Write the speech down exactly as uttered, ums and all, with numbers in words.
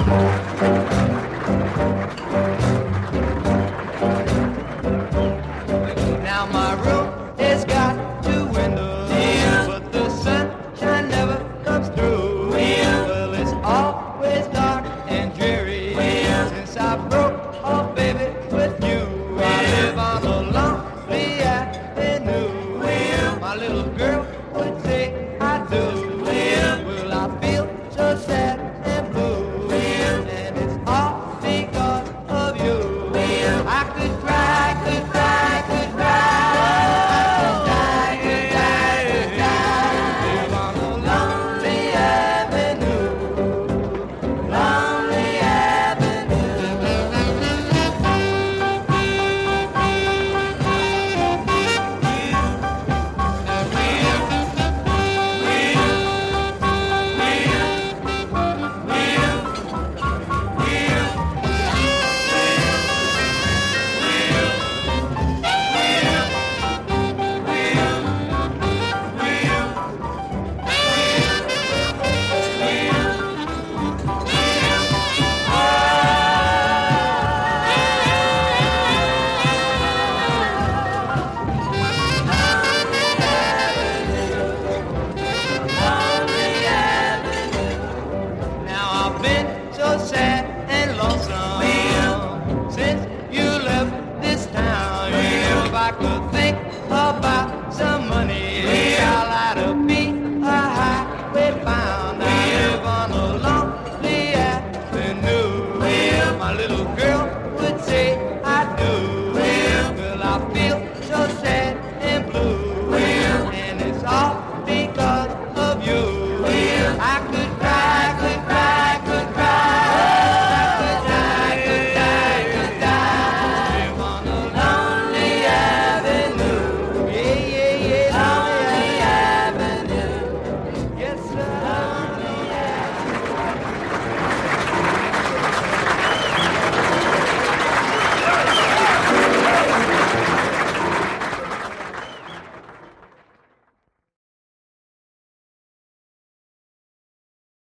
Now my room has got two windows, but the sunshine never comes through. Well, it's always dark and dreary since I broke off, baby, with you. I live on a lonely avenue. My little girl would say I do. Well, I feel so sad and blue, and it's all because of you. I could cry, could cry, could cry, could cry, could cry, live on a lonely avenue, lonely Now I've been so sad